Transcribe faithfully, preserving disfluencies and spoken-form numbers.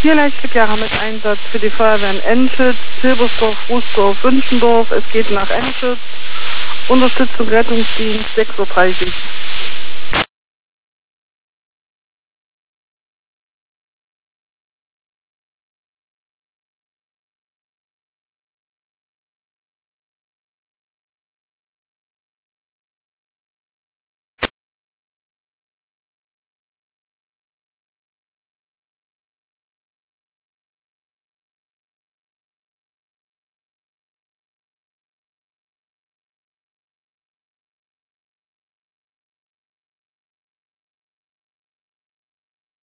Vier Leichtverkehr haben mit Einsatz für die Feuerwehren Enschütz, Silbersdorf, Rußdorf, Wünschendorf. Es geht nach Enschütz. Unterstützung Rettungsdienst sechs Uhr dreißig.